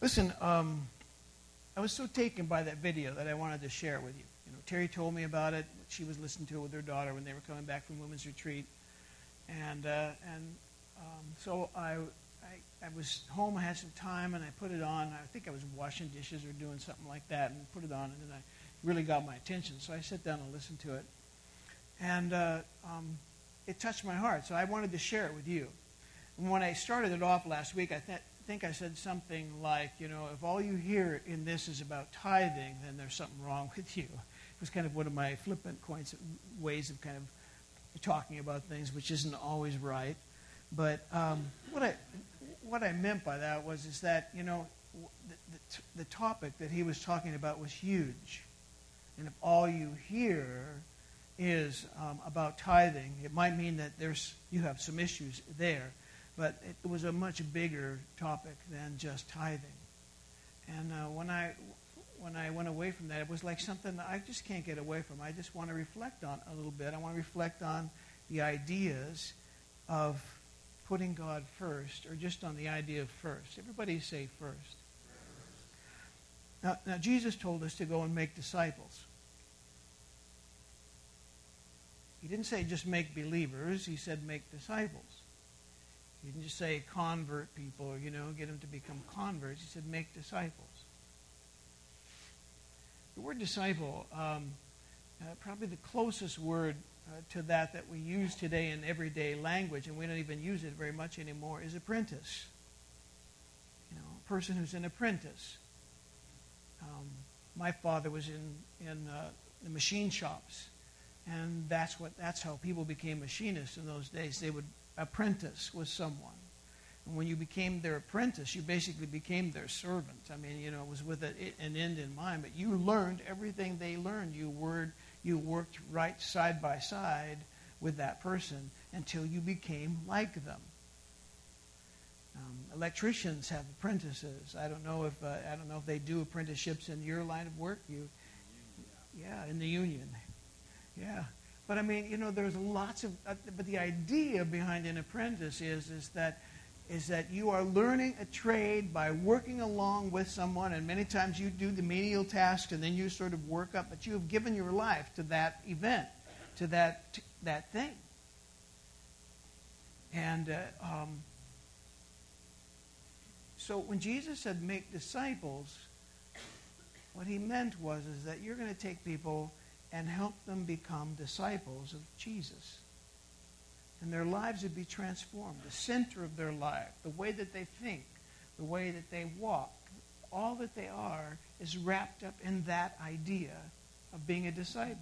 Listen, I was so taken by that video that I wanted to share it with you. You know, Terry told me about it. She was listening to it with her daughter when they were coming back from women's retreat, so I was home. I had some time, and I put it on. I think I was washing dishes or doing something like that, and put it on, and then I really got my attention. So I sat down and listened to it, and it touched my heart. So I wanted to share it with you. And when I started it off last week, I think I said something like, you know, if all you hear in this is about tithing, then there's something wrong with you. It was kind of one of my flippant ways of kind of talking about things, which isn't always right. But what I meant by that is that, you know, the topic that he was talking about was huge. And if all you hear is about tithing, it might mean that you have some issues there. But it was a much bigger topic than just tithing. And when I went away from that, it was like something that I just can't get away from. I just want to reflect on a little bit. I want to reflect on the ideas of putting God first, or just on the idea of first. Everybody say first. Now Jesus told us to go and make disciples. He didn't say just make believers. He said make disciples. He didn't just say convert people, or, you know, get them to become converts. He said make disciples. The word disciple, probably the closest word to that we use today in everyday language, and we don't even use it very much anymore, is apprentice. You know, a person who's an apprentice. My father was in the machine shops, and that's how people became machinists in those days. They would apprentice with someone. And when you became their apprentice, you basically became their servant. I mean, you know, it was with an end in mind, but you learned everything they learned. You worked right side by side with that person until you became like them. Electricians have apprentices. I don't know if they do apprenticeships in your line of work. Yeah, in the union. Yeah. But I mean, you know, there's lots of. But the idea behind an apprentice is that you are learning a trade by working along with someone, and many times you do the menial tasks, and then you sort of work up. But you have given your life to that event, to that thing. And so when Jesus said make disciples, what he meant is that you're going to take people and help them become disciples of Jesus. And their lives would be transformed. The center of their life, the way that they think, the way that they walk, all that they are is wrapped up in that idea of being a disciple.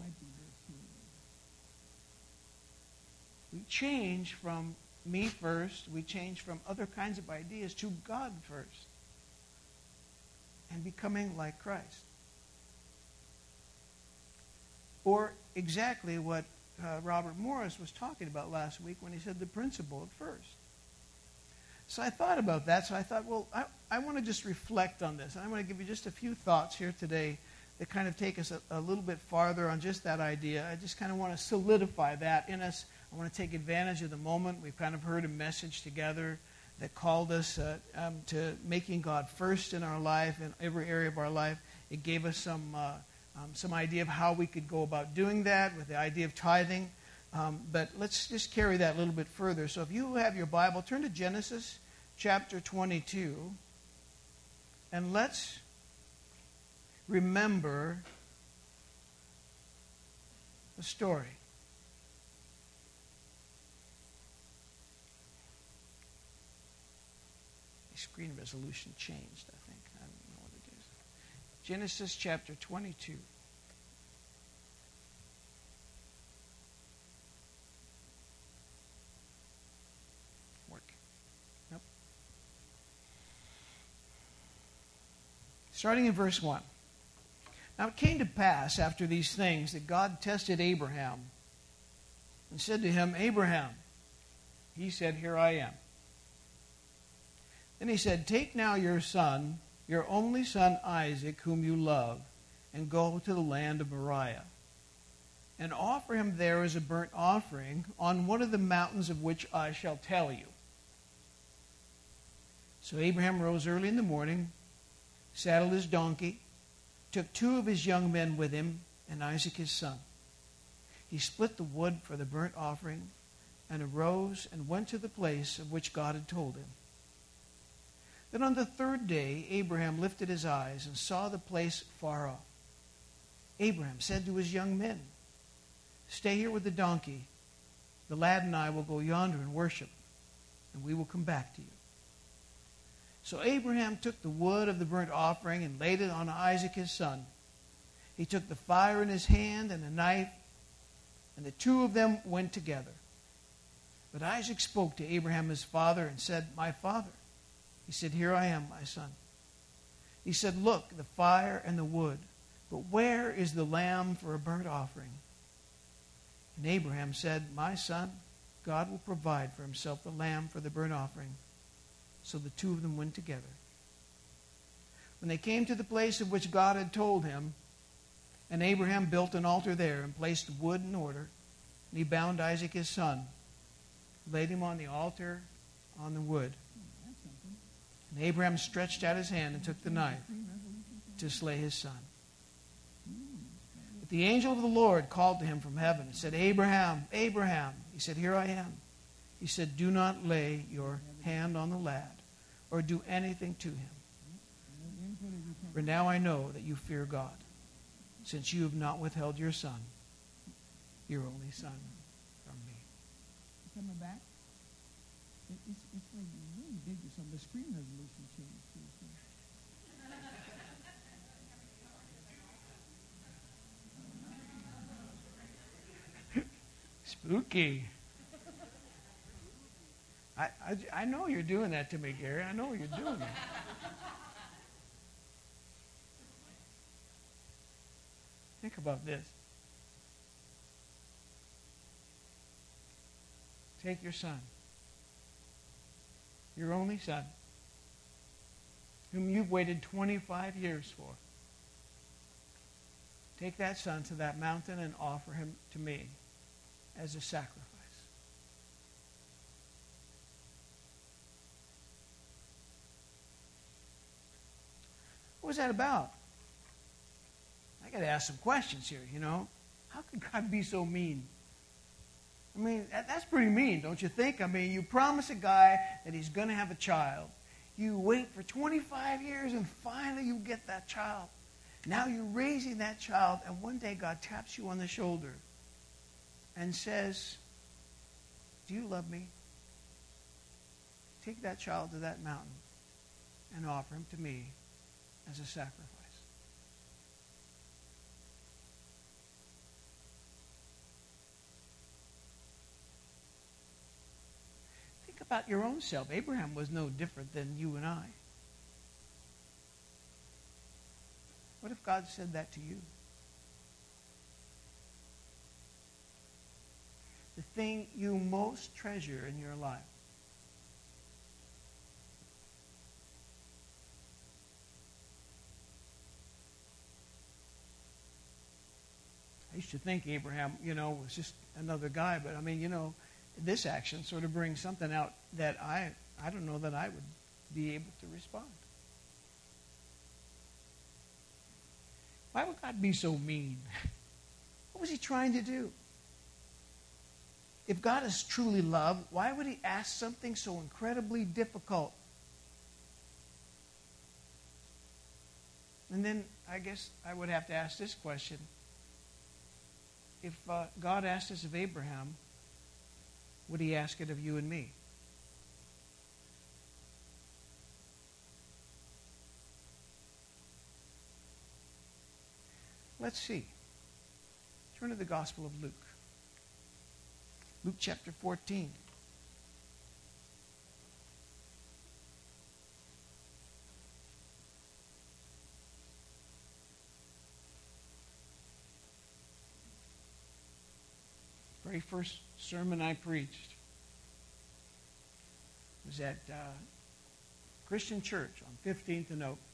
We change from me first, we change from other kinds of ideas to God first, and becoming like Christ. Or exactly what Robert Morris was talking about last week when he said the principle at first. So I thought about that. So I thought, well, I want to just reflect on this. And I want to give you just a few thoughts here today that kind of take us a little bit farther on just that idea. I just kind of want to solidify that in us. I want to take advantage of the moment. We've kind of heard a message together that called us to making God first in our life, in every area of our life. It gave us some idea of how we could go about doing that with the idea of tithing. But let's just carry that a little bit further. So if you have your Bible, turn to Genesis chapter 22, and let's remember the story. The screen resolution changed, I think. I don't know what it is. Genesis chapter 22. Starting in verse 1. Now it came to pass after these things that God tested Abraham and said to him, Abraham. He said, Here I am. Then he said, Take now your son, your only son Isaac, whom you love, and go to the land of Moriah, and offer him there as a burnt offering on one of the mountains of which I shall tell you. So Abraham rose early in the morning saddled his donkey, took 2 of his young men with him, and Isaac his son. He split the wood for the burnt offering, and arose and went to the place of which God had told him. Then on the 3rd day, Abraham lifted his eyes and saw the place far off. Abraham said to his young men, "Stay here with the donkey. The lad and I will go yonder and worship, and we will come back to you." So Abraham took the wood of the burnt offering and laid it on Isaac his son. He took the fire in his hand and a knife, and the 2 of them went together. But Isaac spoke to Abraham his father and said, "My father." He said, "Here I am, my son." He said, "Look, the fire and the wood, but where is the lamb for a burnt offering?" And Abraham said, "My son, God will provide for himself the lamb for the burnt offering." So the 2 of them went together. When they came to the place of which God had told him, and Abraham built an altar there and placed wood in order, and he bound Isaac his son, laid him on the altar on the wood. And Abraham stretched out his hand and took the knife to slay his son. But the angel of the Lord called to him from heaven and said, "Abraham, Abraham." He said, "Here I am." He said, "Do not lay your hand on the lad or do anything to him. For now I know that you fear God, since you have not withheld your son, your only son, from me." Coming back, it's like really big or something. The screen resolution changed too. Spooky. I know you're doing that to me, Gary. I know you're doing that. Think about this. Take your son, your only son, whom you've waited 25 years for. Take that son to that mountain and offer him to me as a sacrifice. What was that about? I got to ask some questions here, you know. How could God be so mean? I mean, that's pretty mean, don't you think? I mean, you promise a guy that he's going to have a child. You wait for 25 years and finally you get that child. Now you're raising that child, and one day God taps you on the shoulder and says, "Do you love me? Take that child to that mountain and offer him to me as a sacrifice." Think about your own self. Abraham was no different than you and I. What if God said that to you? The thing you most treasure in your life. I used to think Abraham, was just another guy, but I mean, this action sort of brings something out that I don't know that I would be able to respond. Why would God be so mean? What was he trying to do? If God is truly love, why would he ask something so incredibly difficult? And then I guess I would have to ask this question. If God asked this of Abraham, would he ask it of you and me? Let's see. Turn to the Gospel of Luke. Luke chapter 14. Very first sermon I preached was at Christian Church on 15th and Oak.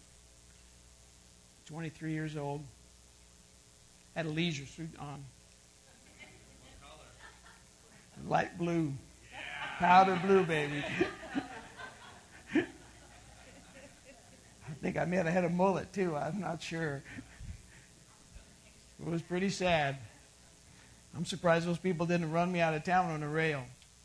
23 years old. Had a leisure suit on. What color? Light blue. Yeah. Powder blue, baby. think I may have had a mullet too. I'm not sure. It was pretty sad. I'm surprised those people didn't run me out of town on a rail.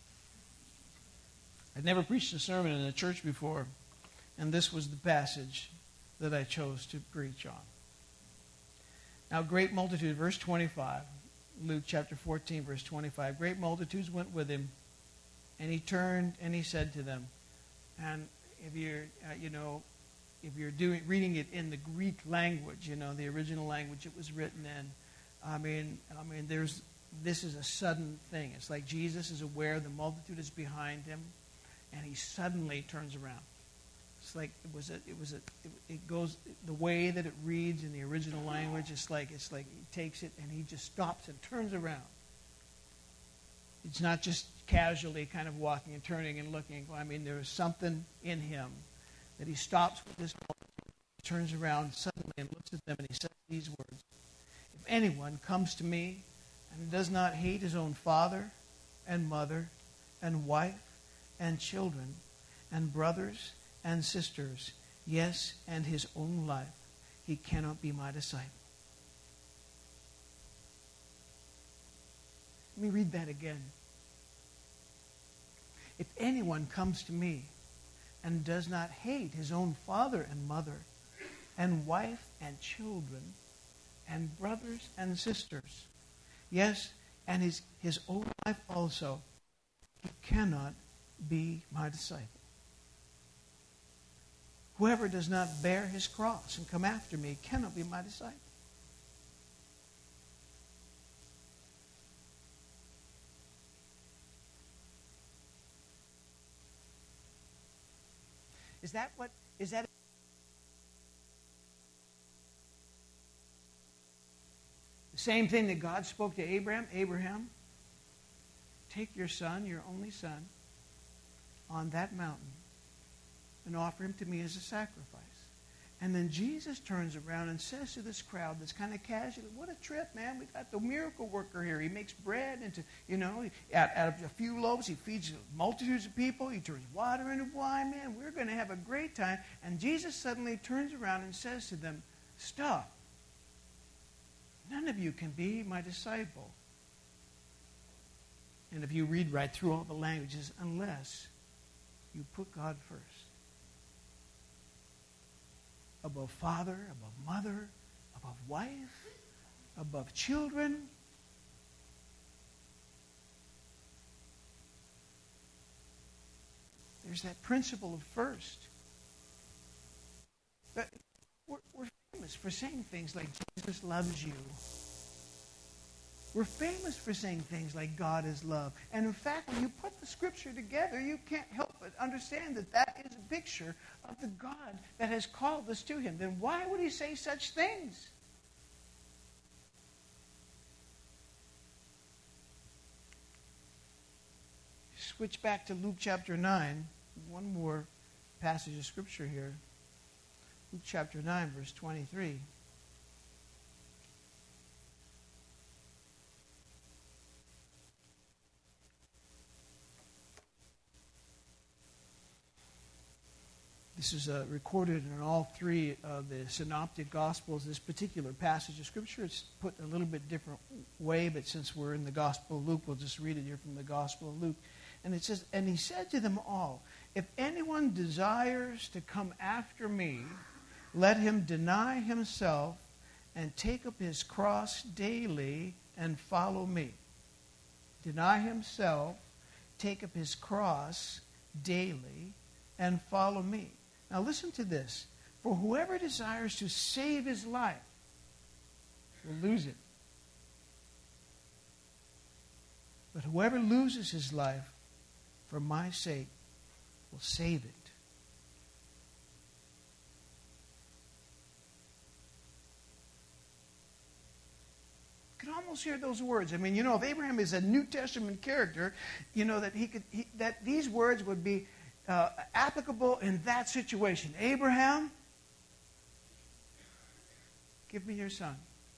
I'd never preached a sermon in a church before, and this was the passage that I chose to preach on. Now, great multitude, verse 25, Luke chapter 14, verse 25. Great multitudes went with him, and he turned and he said to them, and if you're, if you're reading it in the Greek language, the original language it was written in, this is a sudden thing. It's like Jesus is aware the multitude is behind him, and he suddenly turns around. It's like it goes the way that it reads in the original language. It's like he takes it and he just stops and turns around. It's not just casually kind of walking and turning and looking. There is something in him that he stops with this multitude, turns around suddenly and looks at them, and he says these words: "If anyone comes to me and does not hate his own father and mother and wife and children and brothers and sisters, yes, and his own life, he cannot be my disciple." Let me read that again. If anyone comes to me and does not hate his own father and mother and wife and children and brothers and sisters, yes, and his own life also, he cannot be my disciple. Whoever does not bear his cross and come after me cannot be my disciple. Is that the same thing that God spoke to Abraham? Abraham, take your son, your only son, on that mountain and offer him to me as a sacrifice. And then Jesus turns around and says to this crowd that's kind of casual, "What a trip, man. We got the miracle worker here. He makes bread into, out of a few loaves, he feeds multitudes of people. He turns water into wine, man. We're going to have a great time." And Jesus suddenly turns around and says to them, "Stop. None of you can be my disciple." And if you read right through all the languages, unless you put God first. Above father, above mother, above wife, above children. There's that principle of first. But we're famous for saying things like Jesus loves you. We're famous for saying things like God is love. And in fact, when you put the scripture together, you can't help but understand that that is a picture of the God that has called us to him. Then why would he say such things? Switch back to Luke chapter 9. One more passage of scripture here. Luke chapter 9, verse 23. This is recorded in all three of the synoptic gospels. This particular passage of scripture is put in a little bit different way, but since we're in the gospel of Luke, we'll just read it here from the gospel of Luke. And it says, "And he said to them all, if anyone desires to come after me, let him deny himself and take up his cross daily and follow me." Deny himself, take up his cross daily, and follow me. Now listen to this. For whoever desires to save his life will lose it. But whoever loses his life for my sake will save it. You can almost hear those words. If Abraham is a New Testament character, that these words would be applicable in that situation. Abraham, give me your son.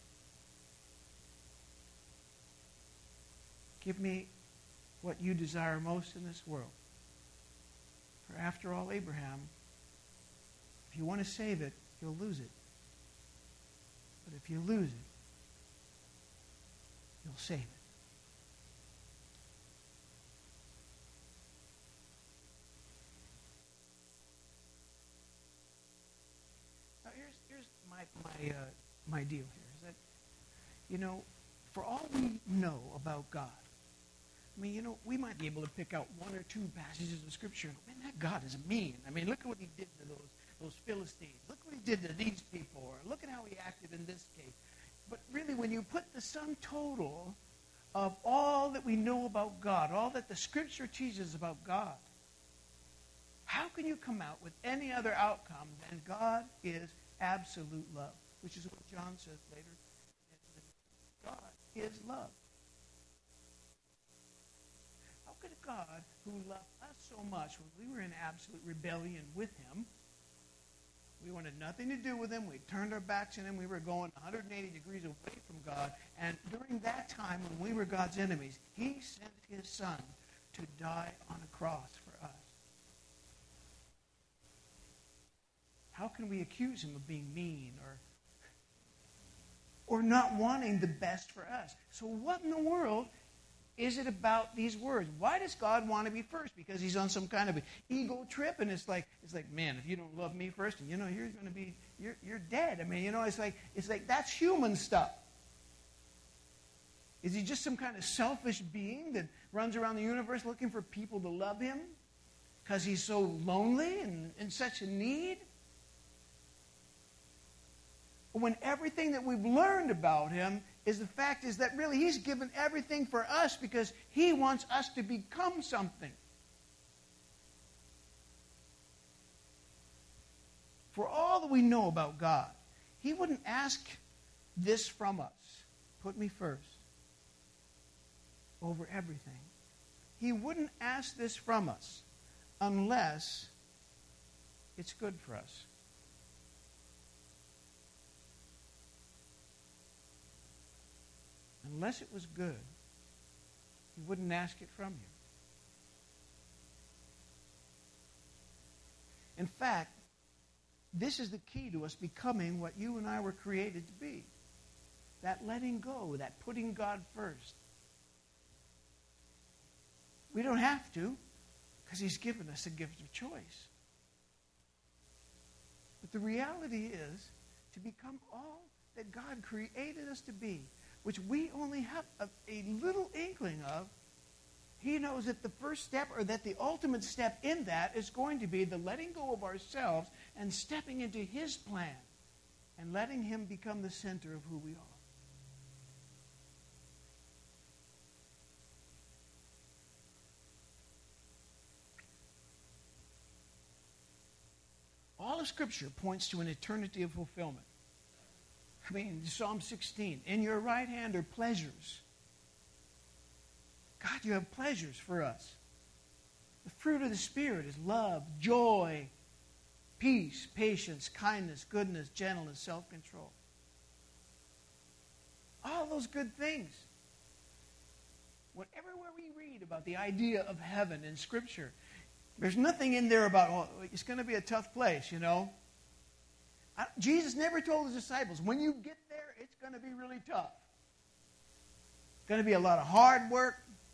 Give me what you desire most in this world. For after all, Abraham, if If you want to save it, you'll lose it. But if you lose it, you'll save it. Now, here's my deal here. Is that, for all we know about God, we might be able to pick out one or two passages of Scripture. Man, that God is mean. Look at what he did to those Philistines. Look what he did to these people. Or look at how he acted in this case. But really, when you put the sum total of all that we know about God, all that the Scripture teaches about God, how can you come out with any other outcome than God is absolute love? Which is what John says later. God is love. How could a God who loved us so much when we were in absolute rebellion with him, we wanted nothing to do with him, we turned our backs on him, we were going 180 degrees away from God, and during that time when we were God's enemies, he sent his Son to die on a cross for us. How can we accuse him of being mean or not wanting the best for us? So what in the world is it about these words? Why does God want to be first? Because he's on some kind of an ego trip, and it's like, man, if you don't love me first, and you're going to be, you're dead. It's like that's human stuff. Is he just some kind of selfish being that runs around the universe looking for people to love him because he's so lonely and in such a need? When everything that we've learned about him is the fact is that really he's given everything for us because he wants us to become something. For all that we know about God, he wouldn't ask this from us. Put me first over everything. He wouldn't ask this from us unless it's good for us. Unless it was good, he wouldn't ask it from you. In fact, this is the key to us becoming what you and I were created to be. That letting go, that putting God first. We don't have to, because he's given us a gift of choice. But the reality is, to become all that God created us to be, which we only have a little inkling of, he knows that the first step, or that the ultimate step in that, is going to be the letting go of ourselves and stepping into his plan and letting him become the center of who we are. All of Scripture points to an eternity of fulfillment. Psalm 16, in your right hand are pleasures. God, you have pleasures for us. The fruit of the Spirit is love, joy, peace, patience, kindness, goodness, gentleness, self-control. All those good things. Everywhere we read about the idea of heaven in Scripture, there's nothing in there about, it's going to be a tough place, Jesus never told his disciples, when you get there, it's going to be really tough. It's going to be a lot of hard work,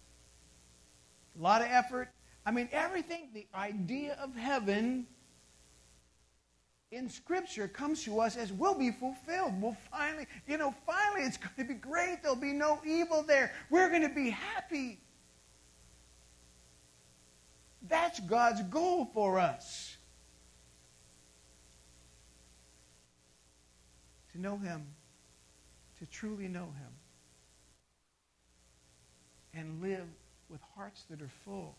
a lot of effort. Everything, the idea of heaven in Scripture comes to us as we'll be fulfilled. We'll finally it's going to be great. There'll be no evil there. We're going to be happy. That's God's goal for us. To know him, to truly know him, and live with hearts that are full.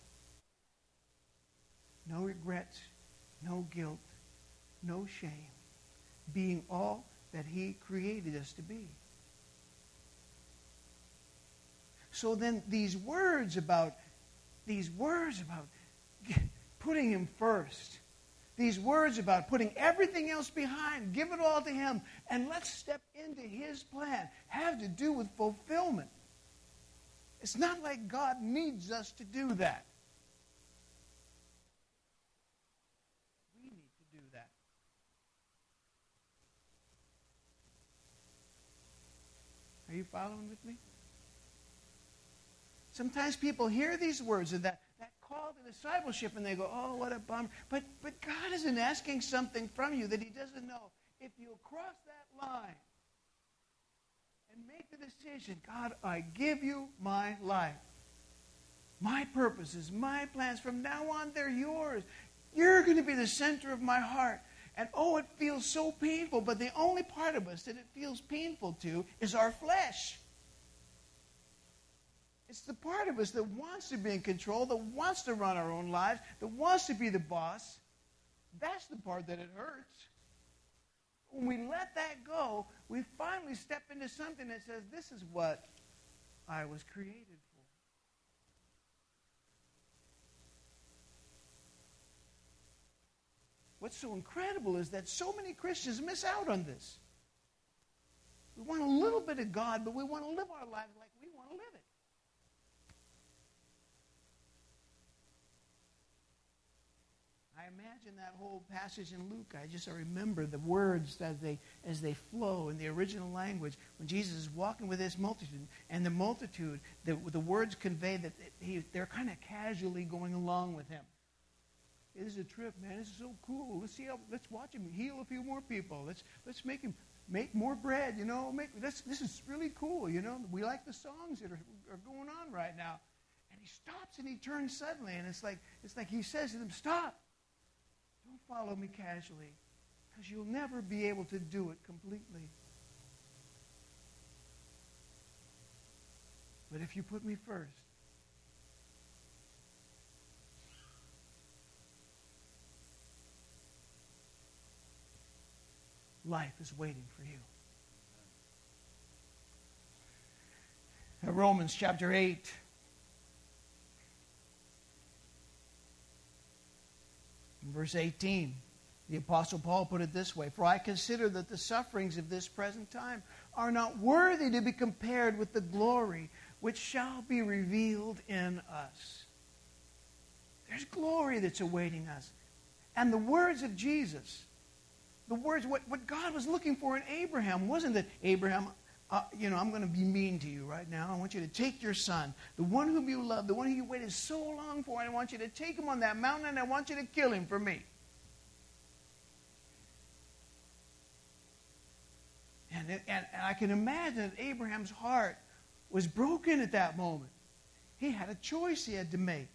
No regrets, no guilt, no shame, being all that he created us to be. So then these words about putting him first, these words about putting everything else behind, give it all to him, and let's step into his plan, have to do with fulfillment. It's not like God needs us to do that. We need to do that. you following with me? Sometimes people hear these words and that call to discipleship and they go, oh, what a bummer. But God isn't asking something from you that he doesn't know. If you'll cross that line and make the decision, God, I give you my life. My purposes, my plans, from now on, they're yours. You're going to be the center of my heart. And oh, it feels so painful, but the only part of us that it feels painful to is our flesh. It's the part of us that wants to be in control, that wants to run our own lives, that wants to be the boss. That's the part that it hurts. When we let that go, we finally step into something that says, this is what I was created for. What's so incredible is that so many Christians miss out on this. We want a little bit of God, but we want to live our lives like we want to live it. I imagine that whole passage in Luke. I remember the words as they flow in the original language when Jesus is walking with this multitude, and the multitude, the words convey that they're kind of casually going along with him. It is a trip, man. This is so cool. Let's watch him heal a few more people. Let's make him make more bread. You know, this is really cool. You know, we like the songs that are going on right now. And he stops and he turns suddenly, and it's like he says to them, "Stop! Don't follow me casually, because you'll never be able to do it completely. But if you put me first." Life is waiting for you. Romans chapter 8. In verse 18, the Apostle Paul put it this way: "For I consider that the sufferings of this present time are not worthy to be compared with the glory which shall be revealed in us." There's glory that's awaiting us. And the words of Jesus, the words, what God was looking for in Abraham wasn't that, Abraham, I'm going to be mean to you right now. I want you to take your son, the one whom you love, the one who you waited so long for, and I want you to take him on that mountain and I want you to kill him for me. And I can imagine that Abraham's heart was broken at that moment. He had a choice he had to make.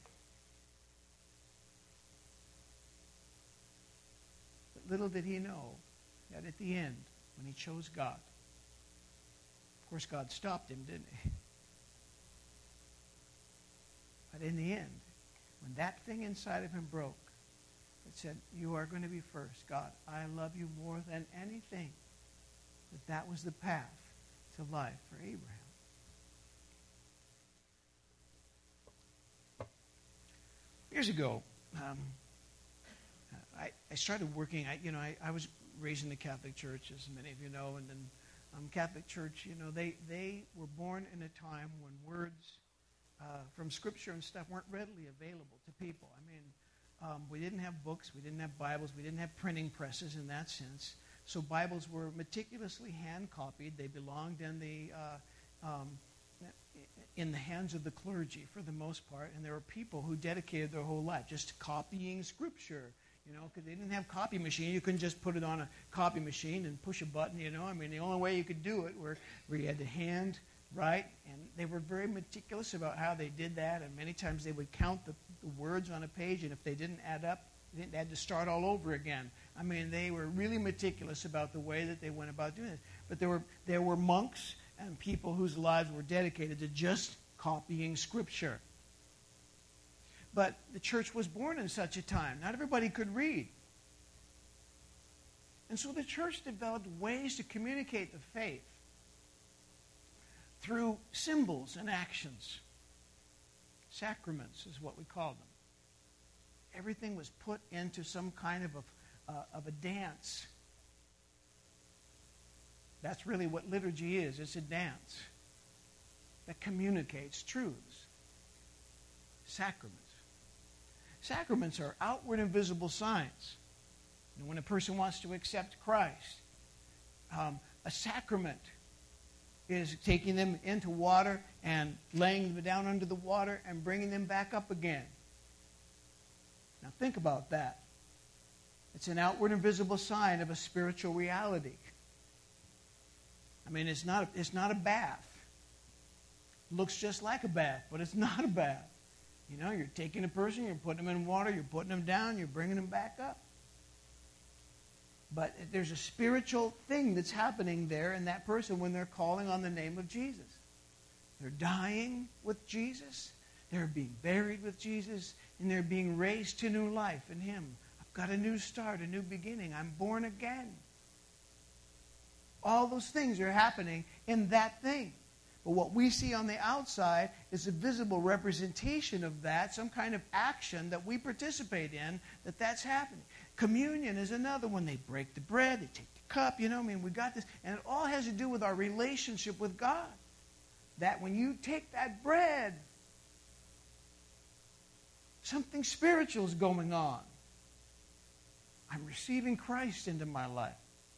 Little did he know that at the end, when he chose God, of course God stopped him, didn't he? But in the end, when that thing inside of him broke, it said, "You are going to be first, God. I love you more than anything." That was the path to life for Abraham. Years ago, I started working. I was raised in the Catholic Church, as many of you know, and then Catholic Church, they were born in a time when words from Scripture and stuff weren't readily available to people. I mean, we didn't have books, we didn't have Bibles, we didn't have printing presses in that sense. So Bibles were meticulously hand copied. They belonged in the hands of the clergy for the most part, and there were people who dedicated their whole life just to copying Scripture. Because they didn't have copy machine. You couldn't just put it on a copy machine and push a button, I mean, the only way you could do it where you had to hand write, and they were very meticulous about how they did that, and many times they would count the words on a page, and if they didn't add up, they had to start all over again. I mean, they were really meticulous about the way that they went about doing it. But there were monks and people whose lives were dedicated to just copying Scripture. But the church was born in such a time. Not everybody could read. And so the church developed ways to communicate the faith through symbols and actions. Sacraments is what we call them. Everything was put into some kind of a dance. That's really what liturgy is. It's a dance that communicates truths. Sacraments. Sacraments are outward and visible signs. When a person wants to accept Christ, a sacrament is taking them into water and laying them down under the water and bringing them back up again. Now think about that. It's an outward and visible sign of a spiritual reality. I mean, it's not a bath. It looks just like a bath, but it's not a bath. You know, you're taking a person, you're putting them in water, you're putting them down, you're bringing them back up. But there's a spiritual thing that's happening there in that person when they're calling on the name of Jesus. They're dying with Jesus, they're being buried with Jesus, and they're being raised to new life in Him. I've got a new start, a new beginning. I'm born again. All those things are happening in that thing. But what we see on the outside is a visible representation of that, some kind of action that we participate in, that's happening. Communion is another one. They break the bread, they take the cup, you know, I mean, we got this. And it all has to do with our relationship with God. That when you take that bread, something spiritual is going on. I'm receiving Christ into my life.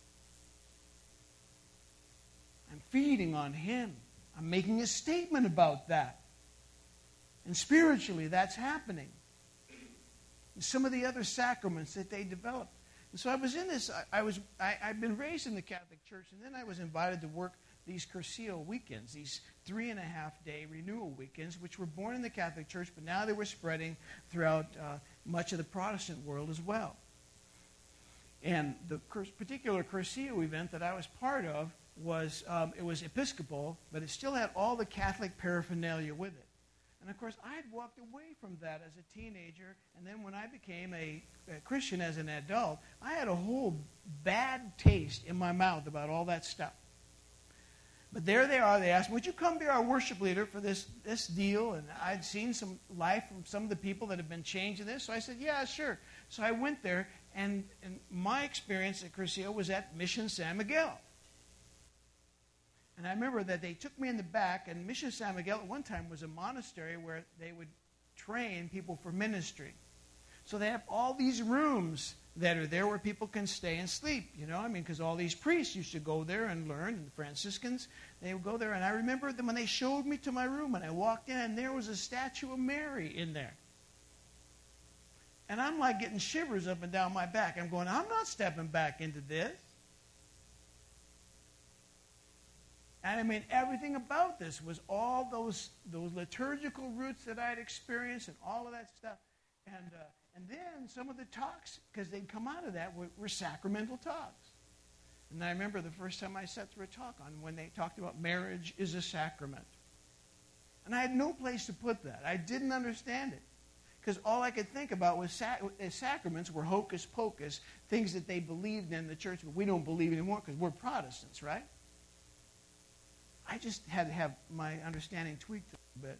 I'm feeding on Him. I'm making a statement about that. And spiritually, that's happening. And some of the other sacraments that they developed. And so I was in this, I've been raised in the Catholic Church, and then I was invited to work these Cursillo weekends, these 3.5-day renewal weekends, which were born in the Catholic Church, but now they were spreading throughout much of the Protestant world as well. And the particular Cursillo event that I was part of was, it was Episcopal, but it still had all the Catholic paraphernalia with it. And of course, I had walked away from that as a teenager, and then when I became a Christian as an adult, I had a whole bad taste in my mouth about all that stuff. But there they are, they asked, would you come be our worship leader for this deal? And I'd seen some life from some of the people that had been changed in this, so I said, yeah, sure. So I went there, and my experience at Cursillo was at Mission San Miguel. And I remember that they took me in the back, and Mission San Miguel at one time was a monastery where they would train people for ministry. So they have all these rooms that are there where people can stay and sleep, you know, I mean, because all these priests used to go there and learn, and the Franciscans, they would go there. And I remember them when they showed me to my room, and I walked in, and there was a statue of Mary in there. And I'm like getting shivers up and down my back. I'm going, I'm not stepping back into this. And I mean, everything about this was all those liturgical roots that I had experienced and all of that stuff. And then some of the talks, because they'd come out of that, were sacramental talks. And I remember the first time I sat through a talk on when they talked about marriage is a sacrament. And I had no place to put that. I didn't understand it. Because all I could think about was sacraments were hocus pocus, things that they believed in the church, but we don't believe anymore because we're Protestants, right? I just had to have my understanding tweaked a little bit.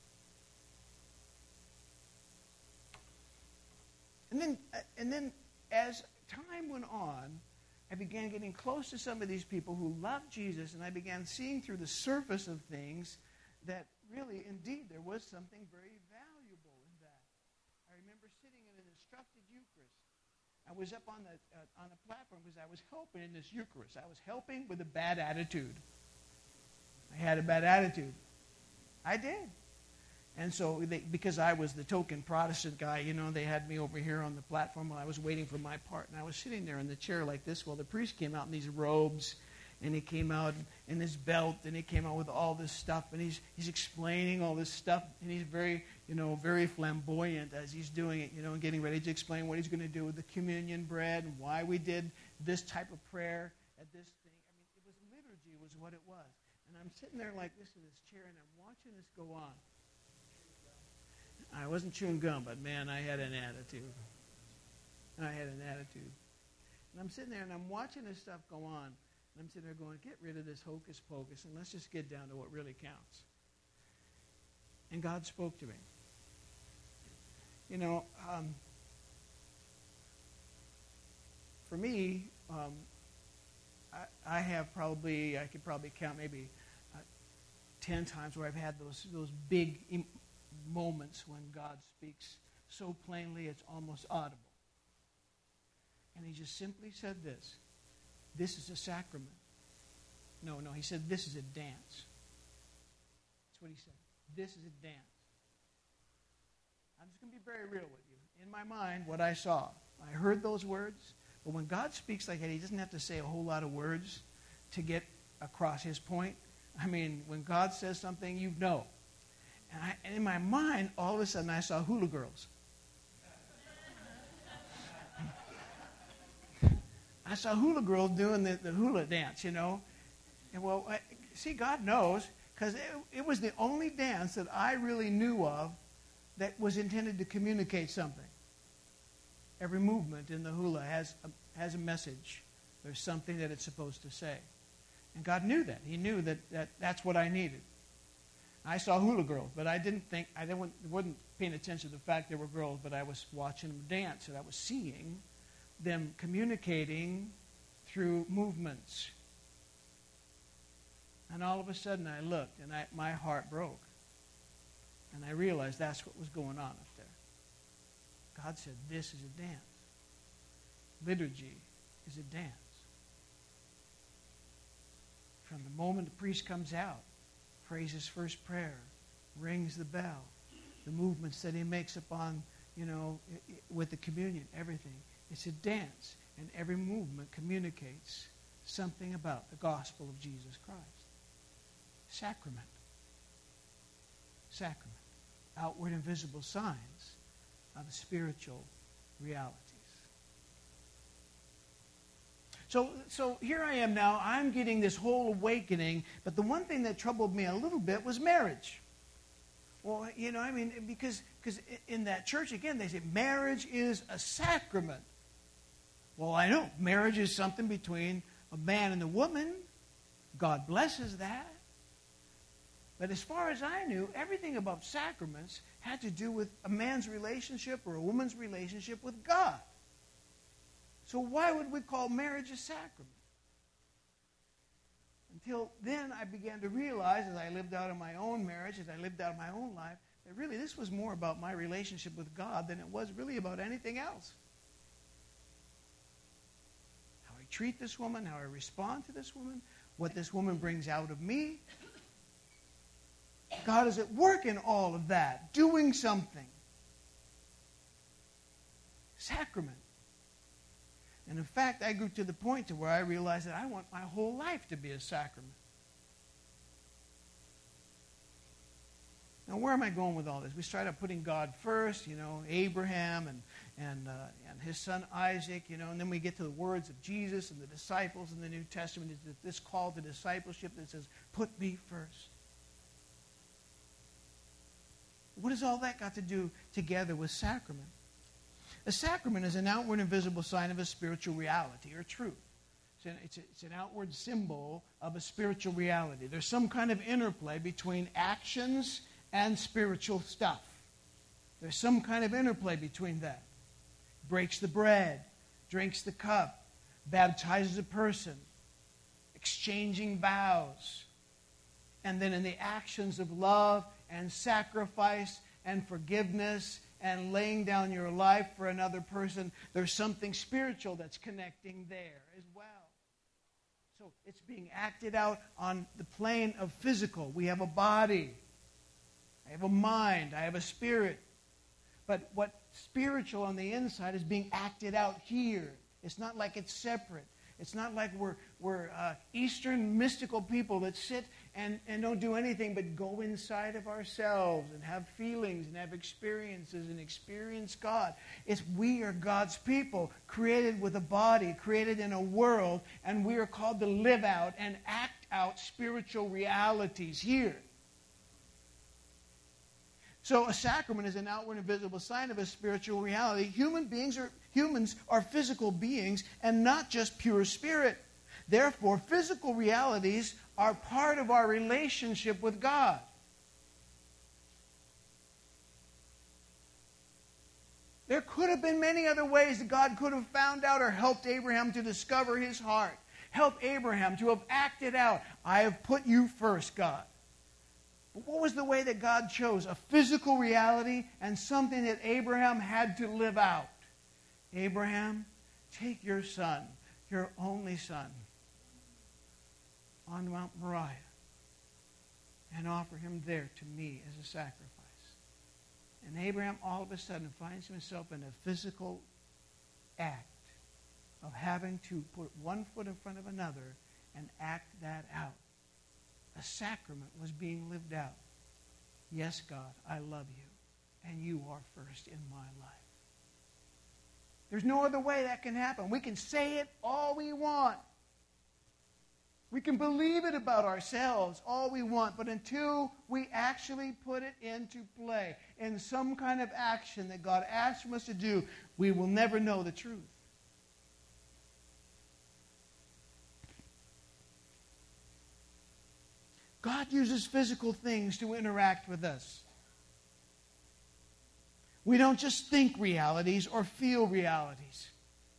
And then as time went on, I began getting close to some of these people who loved Jesus, and I began seeing through the surface of things that really, indeed, there was something very valuable in that. I remember sitting in an instructed Eucharist. I was up on a platform because I was helping in this Eucharist. I was helping with a bad attitude. I had a bad attitude. I did. And so, because I was the token Protestant guy, you know, they had me over here on the platform while I was waiting for my part. And I was sitting there in the chair like this while the priest came out in these robes, and he came out in his belt, and he came out with all this stuff, and he's explaining all this stuff, and he's very, you know, very flamboyant as he's doing it, you know, and getting ready to explain what he's going to do with the communion bread and why we did this type of prayer at this thing. I mean, it was liturgy was what it was. And I'm sitting there like this in this chair, and I'm watching this go on. I wasn't chewing gum, but man, I had an attitude. I had an attitude. And I'm sitting there, and I'm watching this stuff go on. And I'm sitting there going, get rid of this hocus pocus, and let's just get down to what really counts. And God spoke to me. You know, for me, I could probably count maybe 10 times where I've had those big moments when God speaks so plainly it's almost audible. And he just simply said this is a sacrament. No, he said, this is a dance. That's what he said. This is a dance. I'm just going to be very real with you. In my mind, what I saw, I heard those words, but when God speaks like that, he doesn't have to say a whole lot of words to get across his point. I mean, when God says something, you know. And in my mind, all of a sudden, I saw hula girls. I saw hula girls doing the hula dance, you know. And see, God knows, because it was the only dance that I really knew of that was intended to communicate something. Every movement in the hula has a message. There's something that it's supposed to say. And God knew that. He knew that that's what I needed. I saw hula girls, but I wasn't paying attention to the fact there were girls, but I was watching them dance, and I was seeing them communicating through movements. And all of a sudden I looked, and my heart broke. And I realized that's what was going on up there. God said, this is a dance. Liturgy is a dance. From the moment the priest comes out, prays his first prayer, rings the bell, the movements that he makes upon, with the communion, everything. It's a dance, and every movement communicates something about the gospel of Jesus Christ. Sacrament. Sacrament. Outward and visible signs of spiritual realities. So here I am now. I'm getting this whole awakening, but the one thing that troubled me a little bit was marriage. Well, because in that church, again, they say marriage is a sacrament. Well, I know. Marriage is something between a man and a woman. God blesses that. But as far as I knew, everything about sacraments had to do with a man's relationship or a woman's relationship with God. So why would we call marriage a sacrament? Until then, I began to realize, as I lived out in my own marriage, as I lived out my own life, that really this was more about my relationship with God than it was really about anything else. How I treat this woman, how I respond to this woman, what this woman brings out of me. God is at work in all of that, doing something. Sacrament. And in fact, I grew to the point to where I realized that I want my whole life to be a sacrament. Now, where am I going with all this? We started putting God first, Abraham and his son Isaac, and then we get to the words of Jesus and the disciples in the New Testament. It's this call to discipleship that says, put me first. What has all that got to do together with sacrament? A sacrament is an outward and visible sign of a spiritual reality or truth. It's an outward symbol of a spiritual reality. There's some kind of interplay between actions and spiritual stuff. There's some kind of interplay between that. Breaks the bread, drinks the cup, baptizes a person, exchanging vows. And then in the actions of love and sacrifice and forgiveness and laying down your life for another person, there's something spiritual that's connecting there as well. So it's being acted out on the plane of physical. We have a body. I have a mind. I have a spirit. But what's spiritual on the inside is being acted out here. It's not like it's separate. It's not like we're Eastern mystical people that sit and don't do anything but go inside of ourselves and have feelings and have experiences and experience God. We are God's people, created with a body, created in a world, and we are called to live out and act out spiritual realities here. So a sacrament is an outward and visible sign of a spiritual reality. Humans are physical beings and not just pure spirit. Therefore, physical realities are part of our relationship with God. There could have been many other ways that God could have found out or helped Abraham to discover his heart. Help Abraham to have acted out, I have put you first, God. But what was the way that God chose? A physical reality and something that Abraham had to live out. Abraham, take your son, your only son, on Mount Moriah and offer him there to me as a sacrifice. And Abraham all of a sudden finds himself in a physical act of having to put one foot in front of another and act that out. A sacrament was being lived out. Yes, God, I love you, and you are first in my life. There's no other way that can happen. We can say it all we want. We can believe it about ourselves all we want, but until we actually put it into play in some kind of action that God asks from us to do, we will never know the truth. God uses physical things to interact with us. We don't just think realities or feel realities.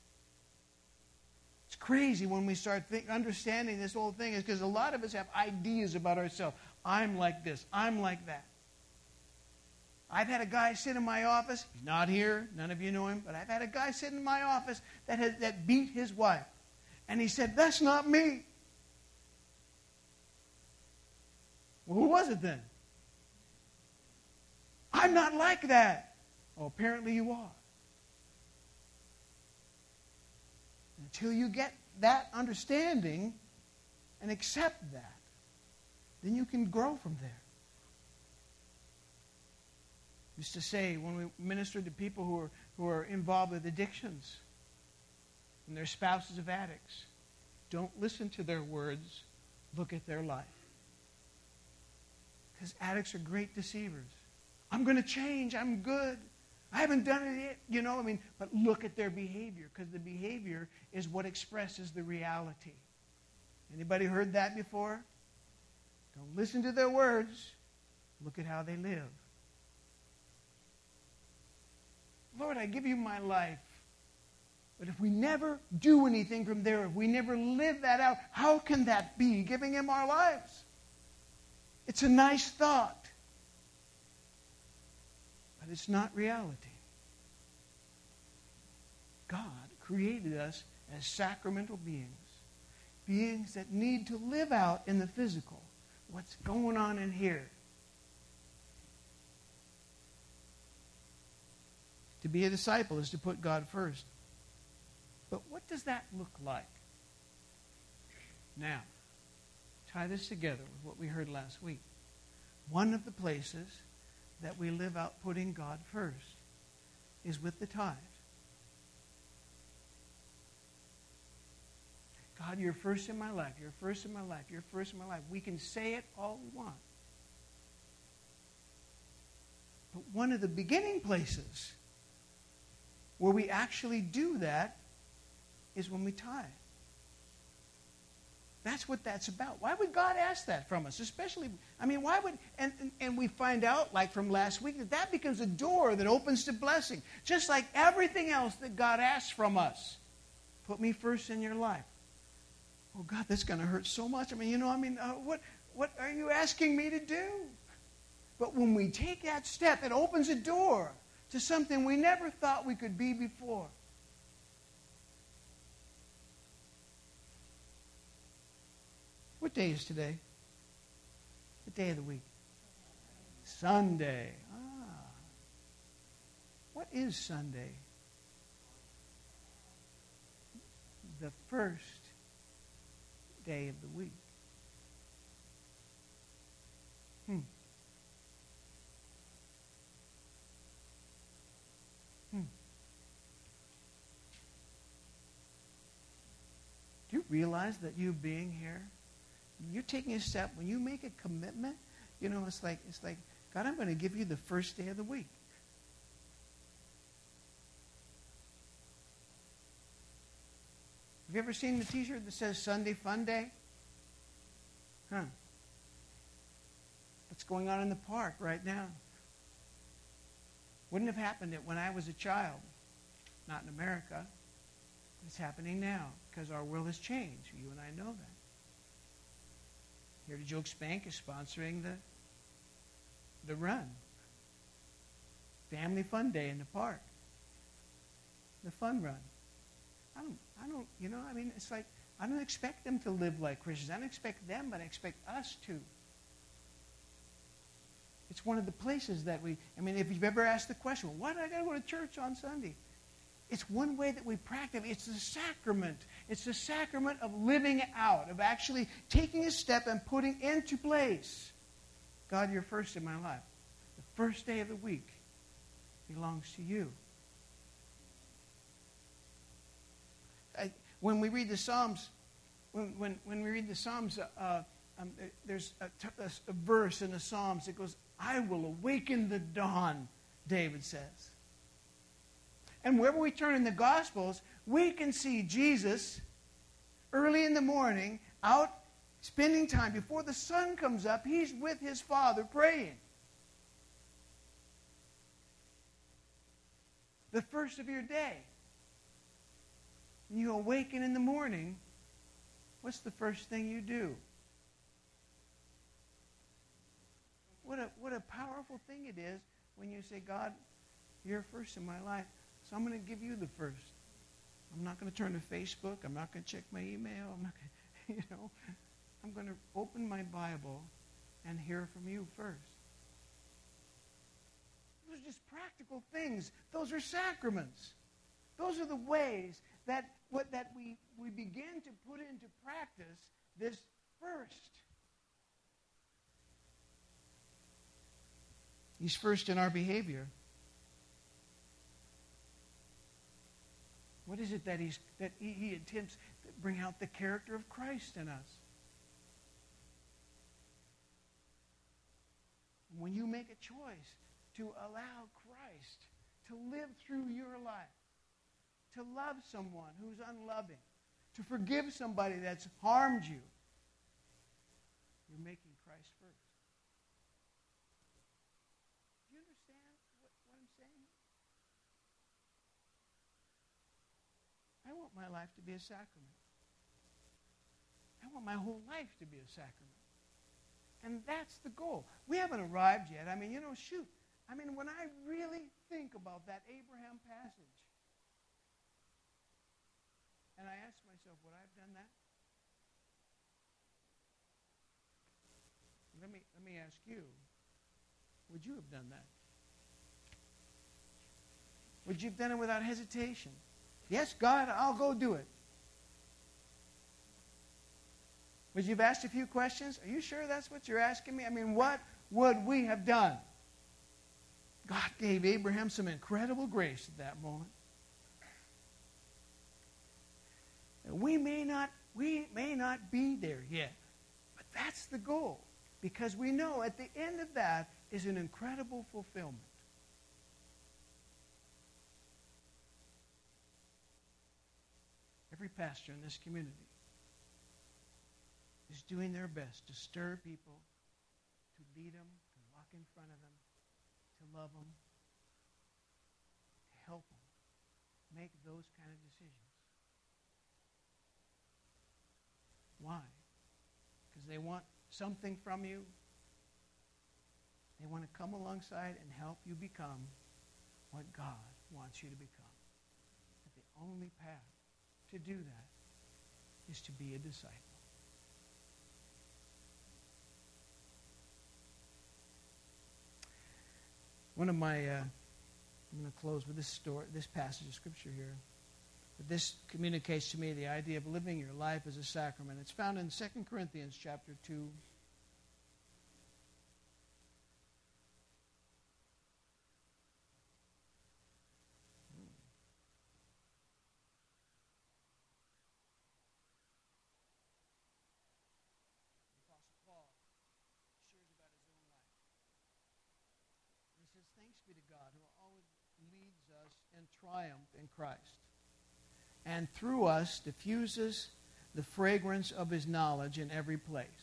It's crazy when we start understanding this whole thing, is because a lot of us have ideas about ourselves. I'm like this. I'm like that. I've had a guy sit in my office. He's not here. None of you know him. But I've had a guy sit in my office that beat his wife. And he said, "That's not me." Well, who was it then? I'm not like that. Oh, apparently you are. Until you get that understanding and accept that, then you can grow from there. I used to say when we ministered to people who are involved with addictions and their spouses of addicts, don't listen to their words, look at their life. Because addicts are great deceivers. I'm going to change. I'm good. I haven't done it yet. But look at their behavior, because the behavior is what expresses the reality. Anybody heard that before? Don't listen to their words. Look at how they live. Lord, I give you my life. But if we never do anything from there, if we never live that out, how can that be giving him our lives? It's a nice thought, but it's not reality. God created us as sacramental beings, beings that need to live out in the physical what's going on in here. To be a disciple is to put God first. But what does that look like? Now, tie this together with what we heard last week. One of the places that we live out putting God first is with the tithe. God, you're first in my life. You're first in my life. You're first in my life. We can say it all we want. But one of the beginning places where we actually do that is when we tithe. That's what that's about. Why would God ask that from us? Especially, why would, and we find out, like from last week, that becomes a door that opens to blessing. Just like everything else that God asks from us. Put me first in your life. Oh, God, that's going to hurt so much. What are you asking me to do? But when we take that step, it opens a door to something we never thought we could be before. What day is today? What day of the week? Sunday. What is Sunday? The first day of the week. Do you realize that you being here, you're taking a step, when you make a commitment, it's like, God, I'm going to give you the first day of the week. Have you ever seen the t-shirt that says Sunday Fun Day? What's going on in the park right now? Wouldn't have happened when I was a child. Not in America. It's happening now because our world has changed. You and I know that. Heritage Oaks Bank is sponsoring the run. Family Fun Day in the park. The fun run. It's like I don't expect them to live like Christians. I don't expect them, but I expect us to. It's one of the places that if you've ever asked the question, why do I got to go to church on Sunday? It's one way that we practice. It's the sacrament. It's the sacrament of living out, of actually taking a step and putting into place. God, you're first in my life. The first day of the week belongs to you. When we read the Psalms, when we read the Psalms, there's a verse in the Psalms that goes, I will awaken the dawn, David says. And wherever we turn in the Gospels, we can see Jesus early in the morning out spending time. Before the sun comes up, he's with his Father praying. The first of your day. When you awaken in the morning, what's the first thing you do? What a powerful thing it is when you say, God, you're first in my life, so I'm going to give you the first. I'm not going to turn to Facebook. I'm not going to check my email. I'm not going to, I'm going to open my Bible and hear from you first. Those are just practical things. Those are sacraments. Those are the ways that we begin to put into practice this first. He's first in our behavior. What is it that he attempts to bring out the character of Christ in us? When you make a choice to allow Christ to live through your life, to love someone who's unloving, to forgive somebody that's harmed you, you're making Christ first. Do you understand what I'm saying? I want my life to be a sacrament. I want my whole life to be a sacrament. And that's the goal. We haven't arrived yet. When I really think about that Abraham passage, and I ask myself, would I have done that? Let me ask you, would you have done that? Would you have done it without hesitation? Yes, God, I'll go do it. Would you have asked a few questions? Are you sure that's what you're asking me? What would we have done? God gave Abraham some incredible grace at that moment. And we may not be there yet, but that's the goal. Because we know at the end of that is an incredible fulfillment. Every pastor in this community is doing their best to stir people, to lead them, to walk in front of them, to love them, to help them make those kind of decisions. Why? Because they want something from you. They want to come alongside and help you become what God wants you to become. But the only path to do that is to be a disciple. I'm going to close with this passage of Scripture here. But this communicates to me the idea of living your life as a sacrament. It's found in 2 Corinthians chapter 2. Thanks be to God who always leads us in triumph in Christ, and through us diffuses the fragrance of his knowledge in every place.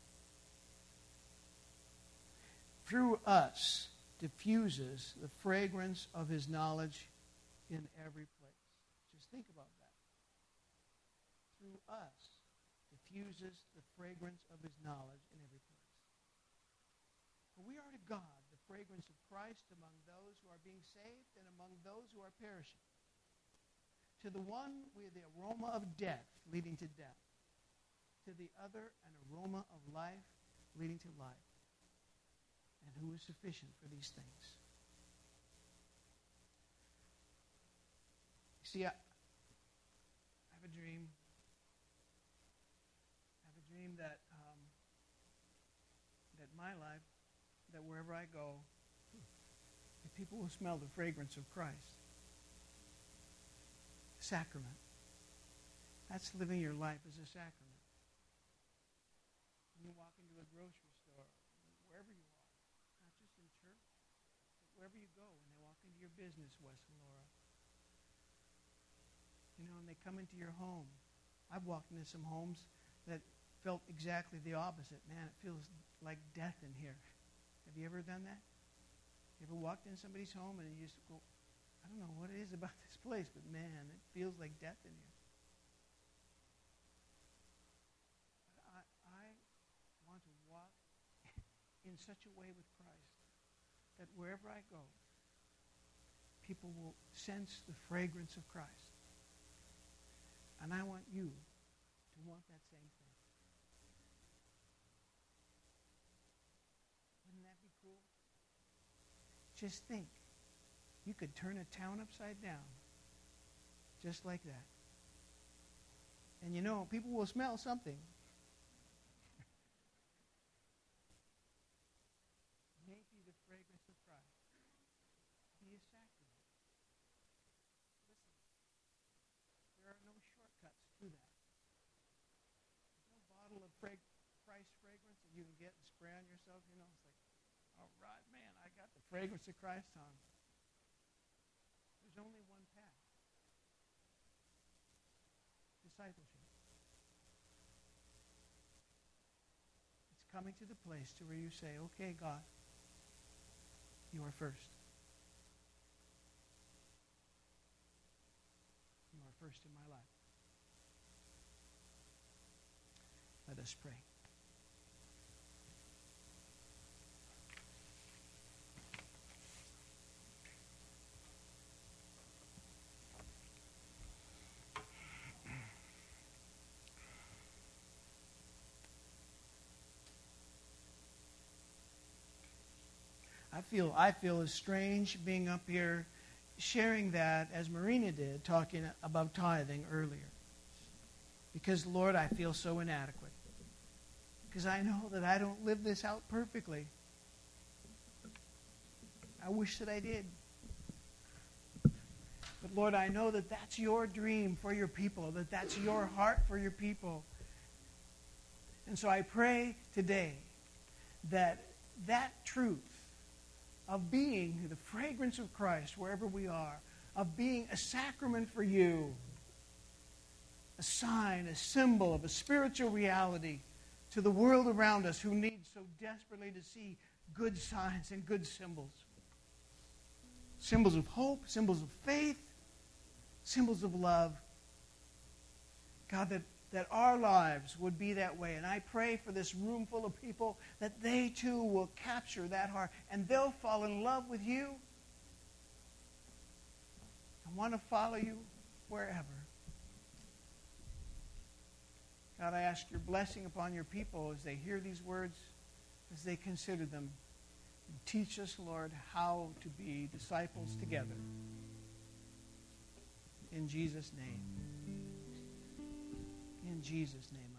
Through us diffuses the fragrance of his knowledge in every place. Just think about that. Through us diffuses the fragrance of his knowledge in every place. For we are to God the fragrance of Christ among those who are being saved and among those who are perishing. To the one with the aroma of death leading to death. To the other, an aroma of life leading to life. And who is sufficient for these things? See, I have a dream. I have a dream that that my life, that wherever I go, that people will smell the fragrance of Christ. Sacrament. That's living your life as a sacrament. When you walk into a grocery store, wherever you are, not just in church, but wherever you go, when they walk into your business, Wes and Laura, and they come into your home. I've walked into some homes that felt exactly the opposite. Man, it feels like death in here. Have you ever done that? You ever walked in somebody's home and you just go, I don't know what it is about this place, but man, it feels like death in here. But I want to walk in such a way with Christ that wherever I go, people will sense the fragrance of Christ. And I want you to want that same thing. Wouldn't that be cool? Just think. You could turn a town upside down just like that. And people will smell something. May be the fragrance of Christ. Be a sacrament. Listen, there are no shortcuts to that. There's no bottle of Christ fragrance that you can get and spray on yourself. It's like, all right, man, I got the fragrance of Christ on. There's only one path. Discipleship. It's coming to the place to where you say, okay, God, you are first. You are first in my life. Let us pray. I feel as strange being up here sharing that as Marina did, talking about tithing earlier. Because, Lord, I feel so inadequate. Because I know that I don't live this out perfectly. I wish that I did. But, Lord, I know that that's your dream for your people, that that's your heart for your people. And so I pray today that that truth of being the fragrance of Christ wherever we are, of being a sacrament for you, a sign, a symbol of a spiritual reality to the world around us who needs so desperately to see good signs and good symbols. Symbols of hope, symbols of faith, symbols of love. God, that our lives would be that way. And I pray for this room full of people that they too will capture that heart and they'll fall in love with you and want to follow you wherever. God, I ask your blessing upon your people as they hear these words, as they consider them. And teach us, Lord, how to be disciples together. In Jesus' name. In Jesus' name.